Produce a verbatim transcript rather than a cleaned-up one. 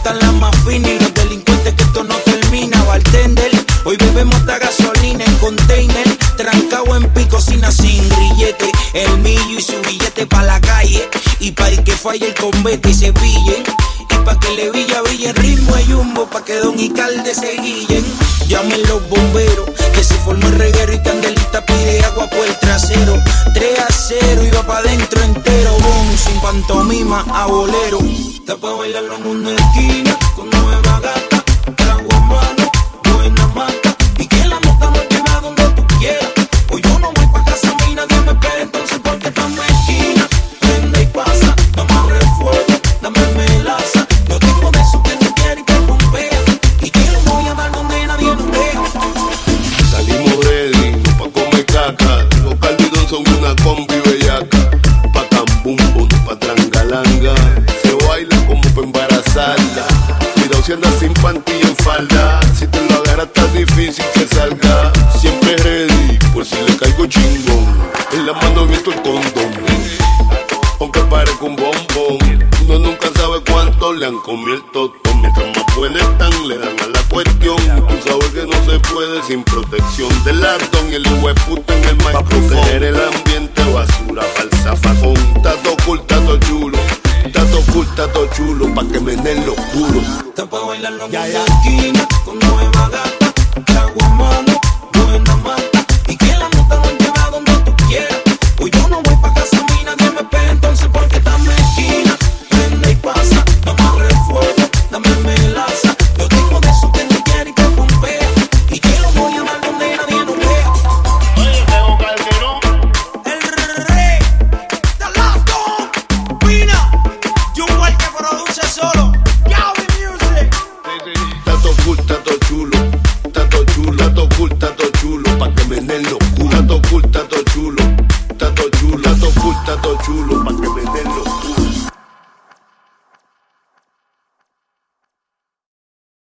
gustan las más finas y los delincuentes que esto no termina. Bartender, hoy bebemos hasta gasolina en container, trancado en picocina sin grillete. El millo y su billete pa' la calle, y pa' el que falle el convete y se pillen, y pa' que le villa brille el ritmo de Jumbo, pa' que Don Icalde se guillen. Llamen los bomberos, que se formó el reguero y Candelita pide agua por el trasero. Tres a cero y va pa' dentro entero, boom, sin pantomima a bolero. Está pa' bailarlo en una esquina, con nueva gata, trago a mano, buena mata, y que la nota nos lleve a donde tú quieras. Hoy yo no voy pa' casa, a mí nadie me espera, entonces porque estamos en esquina. Prende y pasa, dame refuego, dame melaza. Yo tengo de eso que tú quieres y te rompea, y que lo voy a dar donde nadie nos vea. Salimos ready, no pa' comer caca. Los Calvidón son una combi bellaca. Pa' cambumbo, pa' trangalanga. Se baila como pa' embarazarla. Cuidado si andas sin pantilla en falda. Si te lo agarras está difícil que salga. Siempre ready, por si le caigo chingón. En la mano viento el condón, aunque parezca un bombón. Uno nunca sabe cuánto le han comido el totón. Mientras más buenas están, le dan a la cuestión. Tú sabes que no se puede sin protección del latón. Y el hueputo en el micrófono. Pa' proteger el ambiente, basura, falsa facón. Tato cool, tato chulo. Tato cool, tato chulo, pa' que me den los culos. Está pa' bailarlo en una esquina, con nueva gata,